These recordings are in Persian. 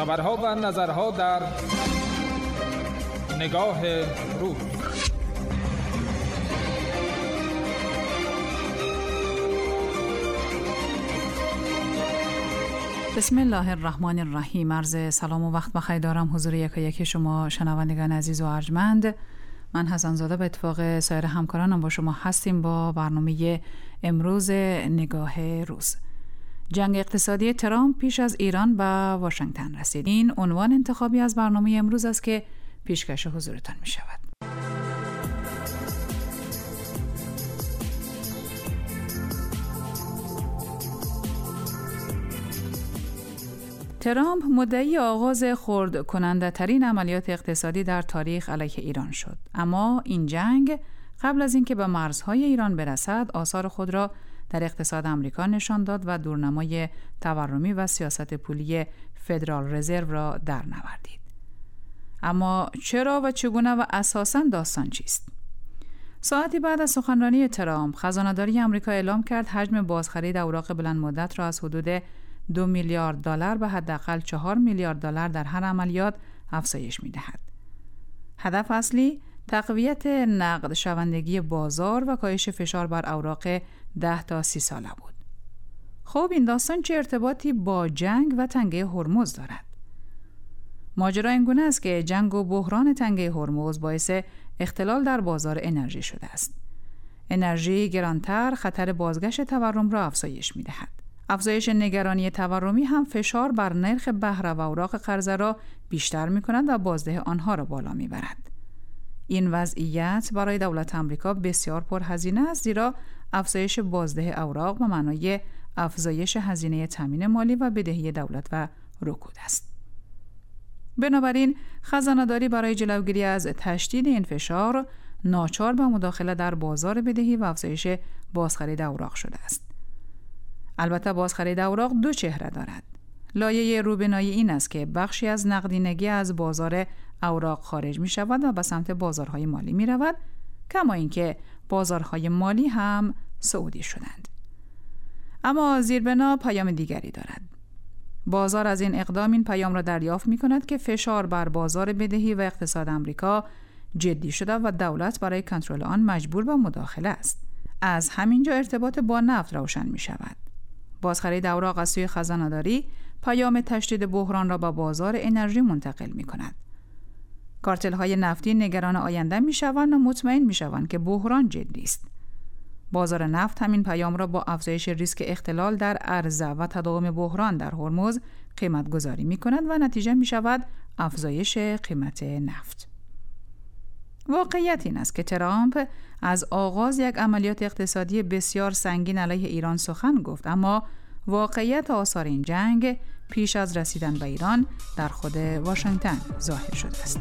خبرها و نظرها در نگاه روز. بسم الله الرحمن الرحیم. عرض سلام و وقت بخیر دارم حضور یکایک شما شنوندگان عزیز و ارجمند. من حسن زاده به اتفاق سایر همکارانم با شما هستیم با برنامه امروز نگاه روز. جنگ اقتصادی ترامپ پیش از ایران به واشنگتن رسید. این عنوان انتخابی از برنامه امروز است که پیشکش حضورتان می شود. ترامپ مدعی آغاز خرد کننده ترین عملیات اقتصادی در تاریخ علیه ایران شد. اما این جنگ قبل از اینکه به مرزهای ایران برسد آثار خود را در اقتصاد آمریکا نشان داد و دورنمای تورمی و سیاست پولی فدرال رزرو را در نوردید. اما چرا و چگونه و اساساً داستان چیست؟ ساعتی بعد از سخنرانی ترامپ، خزانه‌داری آمریکا اعلام کرد حجم بازخرید اوراق بلند مدت را از حدود 2 میلیارد دلار به حداقل 4 میلیارد دلار در هر عملیات افزایش می‌دهد. هدف اصلی تقویت نقد شوندگی بازار و کاهش فشار بر اوراق 10 تا 30 ساله بود. خب این داستان چه ارتباطی با جنگ و تنگه هرمز دارد؟ ماجرا اینگونه است که جنگ و بحران تنگه هرمز باعث اختلال در بازار انرژی شده است. انرژی گرانتر خطر بازگشت تورم را افزایش می‌دهد. افزایش نگرانی تورمی هم فشار بر نرخ بهره و اوراق قرضه را بیشتر می‌کند و بازده آنها را بالا می‌برد. این وضعیت برای دولت آمریکا بسیار پرهزینه است، زیرا افزایش بازده اوراق به معنای افزایش هزینه تامین مالی و بدهی دولت و رکود است. بنابراین خزانه‌داری برای جلوگیری از تشدید این فشار ناچار به مداخله در بازار بدهی و افزایش بازخرید اوراق شده است. البته بازخرید اوراق دو چهره دارد. لایه روبنایی این است که بخشی از نقدینگی از بازار اوراق خارج می شود و به سمت بازارهای مالی می رود، کما اینکه بازارهای مالی هم صعودی شدند. اما زیربنا پیام دیگری دارد. بازار از این اقدام این پیام را دریافت می کند که فشار بر بازار بدهی و اقتصاد آمریکا جدی شده و دولت برای کنترل آن مجبور به مداخله است. از همینجا ارتباط با نفت روشن می شود. بازخرید اوراق از سوی خزانه‌داری پیام تشدید بحران را به بازار انرژی منتقل می کند. کارتل‌های نفتی نگران آینده می شوند و مطمئن می شوند که بحران جدی است. بازار نفت همین پیام را با افزایش ریسک اختلال در عرضه و تداوم بحران در هرمز قیمت گذاری می کند و نتیجه می شود افزایش قیمت نفت. واقعیت این است که ترامپ از آغاز یک عملیات اقتصادی بسیار سنگین علیه ایران سخن گفت، اما واقعیت آثار این جنگ پیش از رسیدن به ایران در خود واشنگتن ظاهر شده است.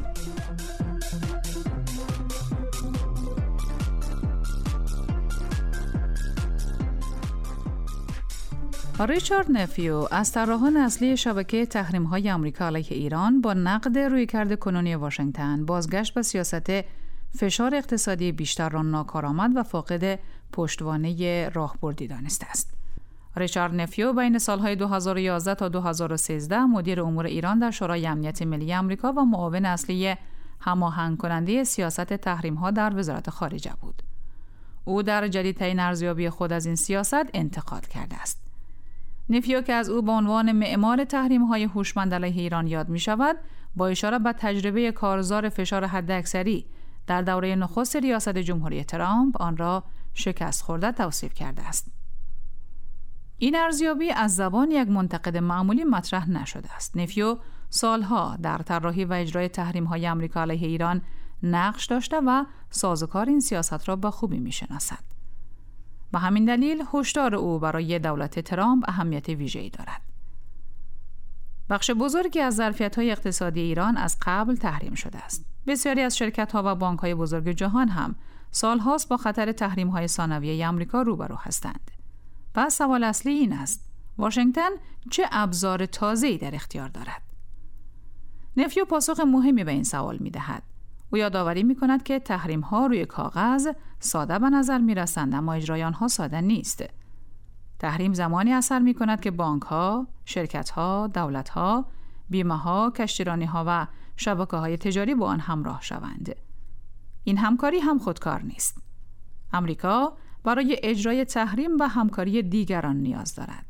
ریچارد نفیو از طراحان اصلی شبکه تحریم‌های آمریکا علیه ایران با نقد رویکرد کنونی واشنگتن بازگشت به سیاست فشار اقتصادی بیشتر را ناکارآمد و فاقد پشتوانه راهبردی دانسته است. ریچارد نفیو بین سالهای 2011 تا 2013 مدیر امور ایران در شورای امنیت ملی آمریکا و معاون اصلی هماهنگ کننده سیاست تحریم‌ها در وزارت خارجه بود. او در جدیدترین ارزیابی خود از این سیاست انتقاد کرده است. نفیو که از او به عنوان معمار تحریم‌های هوشمند علیه ایران یاد می‌شود، با اشاره به تجربه کارزار فشار حداکثری در دوره نخست ریاست جمهوری ترامپ آن را شکست خورده توصیف کرده است. این ارزیابی از زبان یک منتقد معمولی مطرح نشده است. نفیو سالها در طراحی و اجرای تحریم‌های آمریکا علیه ایران نقش داشته و سازوکار این سیاست را با خوبی می‌شناسد. به همین دلیل هشدار او برای دولت ترامپ اهمیت ویژه‌ای دارد. بخش بزرگی از ظرفیت‌های اقتصادی ایران از قبل تحریم شده است. بسیاری از شرکت‌ها و بانک‌های بزرگ جهان هم سال‌هاست با خطر تحریم‌های ثانویه آمریکا روبرو هستند. پس سوال اصلی این است: واشنگتن چه ابزار تازه‌ای در اختیار دارد؟ نفیو پاسخ مهمی به این سوال می‌دهد. او یادآوری می‌کند که تحریم‌ها روی کاغذ ساده به نظر می‌رسند، اما اجرای آنها ساده نیست. تحریم زمانی اثر می‌کند که بانک‌ها، شرکت‌ها، دولت‌ها بیمه‌ها، کشتیرانی‌ها و شبکه‌های تجاری با آن همراه شوند. این همکاری هم خودکار نیست. امریکا برای اجرای تحریم و همکاری دیگران نیاز دارد.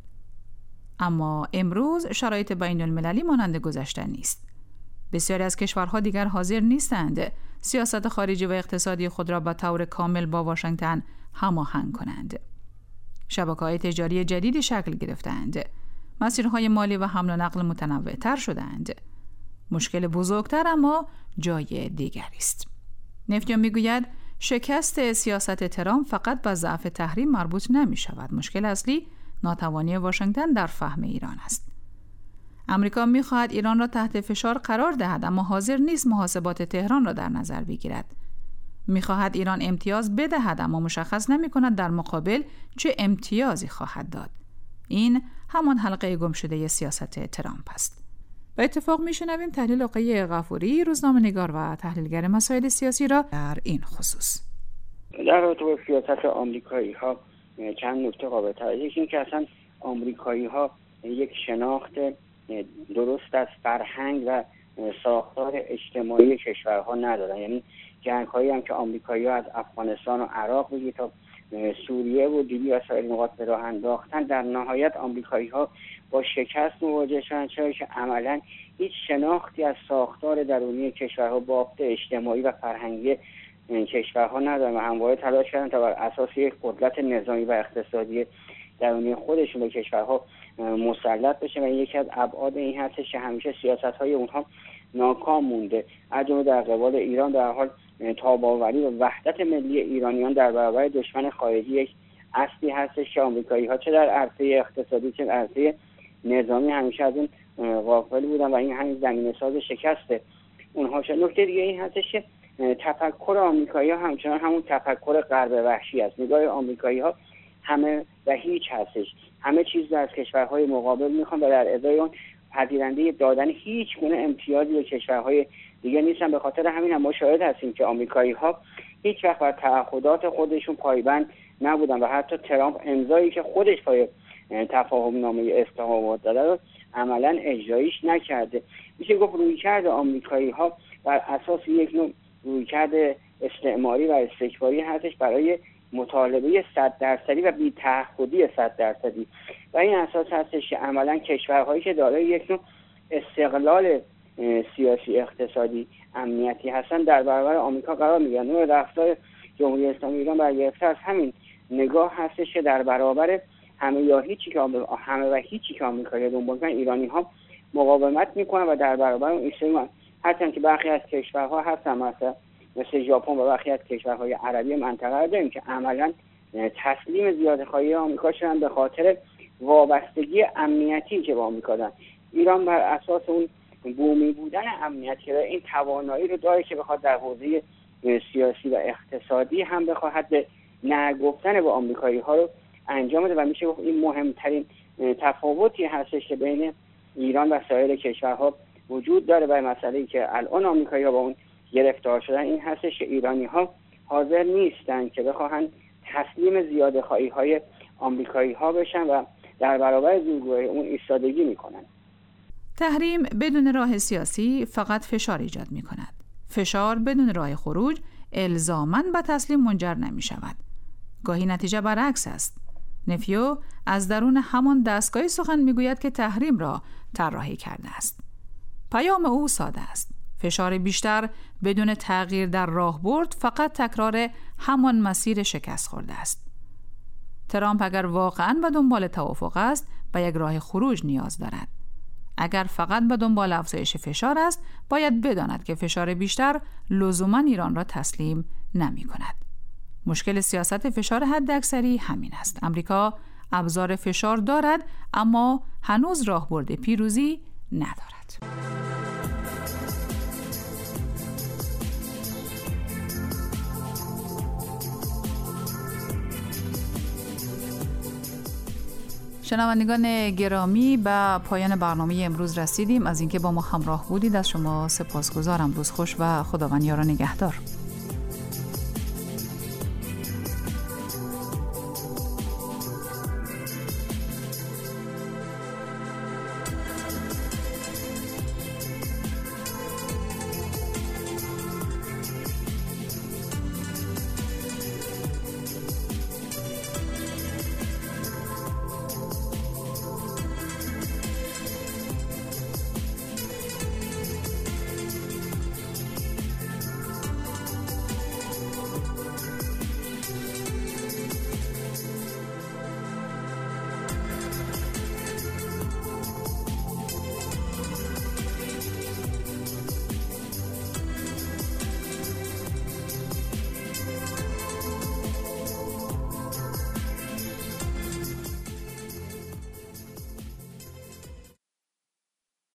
اما امروز شرایط بین‌المللی مانند گذشته نیست. بسیاری از کشورها دیگر حاضر نیستند سیاست خارجی و اقتصادی خود را به طور کامل با واشنگتن هماهنگ کنند. شبکه‌های تجاری جدیدی شکل گرفتند. مسیرهای مالی و حمل و نقل متنوع‌تر شدند. مشکل بزرگتر اما جای دیگری است. نفتیو میگوید شکست سیاست ترامپ فقط به ضعف تحریم مربوط نمی شود. مشکل اصلی ناتوانی واشنگتن در فهم ایران است. امریکا می خواهد ایران را تحت فشار قرار دهد، اما حاضر نیست محاسبات تهران را در نظر بگیرد. می خواهد ایران امتیاز بدهد، اما مشخص نمی کند در مقابل چه امتیازی خواهد داد. این همان حلقه گم شده سیاست ترامپ است. به اتفاق میشنویم تحلیل آقای غفوری، روزنامه‌نگار و تحلیلگر مسائل سیاسی را در این خصوص. در رابطه با سیاست آمریکایی‌ها چند نکته قابل توجه. این که اصلا آمریکایی‌ها یک شناخت درست از فرهنگ و ساختار اجتماعی کشورها ندارن. یعنی جنگ‌هایی هم که آمریکایی‌ها از افغانستان و عراق بگید تا سوریه و لیبی و سایر نقاط به راه انداختن، در نهایت آمریکایی‌ها با شکست مواجه شدند، چرا که عملاً هیچ شناختی از ساختار درونی کشورها، بافت اجتماعی و فرهنگی کشورها ندارند و همواره تلاش کردند تا بر اساس یک قدرت نظامی و اقتصادی درونی خودشون به کشورها مسلط بشه و یکی از ابعاد این هستش که همیشه سیاست‌های اونها ناکام مونده. از جمله در قبال ایران در حال تاب‌آوری و وحدت ملی ایرانیان در برابر دشمن خارجی یک اصلی هستش که آمریکایی‌ها چه در عرصه اقتصادی چه در عرصه نظامی همیشه از این غافل بودن و این همین زمینه‌ساز شکست اونها شد. نکته دیگه این هستش که تفکر آمریکایی‌ها همچنان همون تفکر غرب وحشی است. نگاه آمریکایی‌ها همه و هیچ هستش. همه چیز رو از کشورهای مقابل میخوان و در ازای اون پذیرنده دادن هیچ گونه امتیازی به کشورهای دیگه نیستن. به خاطر همین هم ما شاهد هستیم که آمریکایی‌ها هیچ وقت بر تعهدات خودشون پایبند نبودن و حتی ترامپ امضایی که خودش پای تفاهم نامه استحامات داده رو عملاً اجرایش نکرده. میشه گفت رویکرد آمریکایی‌ها بر اساس یک نوع رویکرد استعماری و استکباری هستش برای مطالبه 100% و بی‌تعهدی 100%. و این اساس هستش که عملاً کشورهایی که دارای یک نوع استقلال سیاسی، اقتصادی، امنیتی هستن در برابر آمریکا قرار میگیرن. نوع رفتار جمهوری اسلامی ایران برگرفته از همین نگاه هستش که در برابر همه یا هیچی که همه و هیچی که آمریکایی‌ها دنبال کنن، ایرانی‌ها مقاومت میکنن و در برابر اون ایستادن. هرچند که برخی از کشورها هستن مثل ژاپن و برخی از کشورهای عربی منطقه داریم که عملاً تسلیم زیادخواهی آمریکا شدن به خاطر وابستگی امنیتی که با آمریکا دارن. ایران بر اساس اون بومی بودن امنیتی که این توانایی رو داره که بخواد در حوزه سیاسی و اقتصادی هم بخواد به نگفتن با آمریکایی‌ها رو انجام بده و میشه گفت این مهمترین تفاوتی هستش که بین ایران و سایر کشورها وجود داره. و مسئله‌ای که الان آمریکایی‌ها با اون گرفتار شدن این هستش که ایرانی‌ها حاضر نیستن که بخواهن تسلیم زیادخواهی‌های آمریکایی‌ها بشن و در برابر زورگویی اون ایستادگی میکنن. تحریم بدون راه سیاسی فقط فشار ایجاد می‌کند. فشار بدون راه خروج الزاماً به تسلیم منجر نمی‌شود. گاهی نتیجه برعکس است. نفیو از درون همان دستگاه سخن میگوید که تحریم را طراحی کرده است. پیام او ساده است. فشار بیشتر بدون تغییر در راهبرد فقط تکرار همان مسیر شکست خورده است. ترامپ اگر واقعاً به دنبال توافق است، به یک راه خروج نیاز دارد. اگر فقط به دنبال افزایش فشار است، باید بداند که فشار بیشتر لزوماً ایران را تسلیم نمی کند. مشکل سیاست فشار حداکثری همین است. امریکا ابزار فشار دارد، اما هنوز راهبرد پیروزی ندارد. شنوندگان گرامی، به پایان برنامه امروز رسیدیم. از اینکه با ما همراه بودید از شما سپاسگزارم. روز خوش و خداوند یار و نگهدار.